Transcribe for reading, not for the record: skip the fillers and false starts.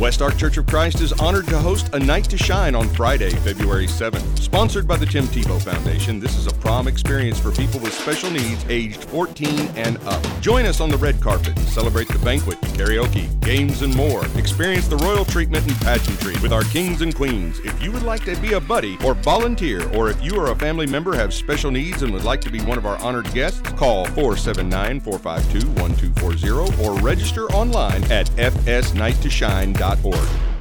West Ark Church of Christ is honored to host a Night to Shine on Friday, February 7th. Sponsored by the Tim Tebow Foundation, this is a prom experience for people with special needs aged 14 and up. Join us on the red carpet and celebrate the banquet, karaoke, games, and more. Experience the royal treatment and pageantry with our kings and queens. If you would like to be a buddy or volunteer, or if you or a family member have special needs and would like to be one of our honored guests, call 479-452-1240 or register online at fsnighttoshine.org.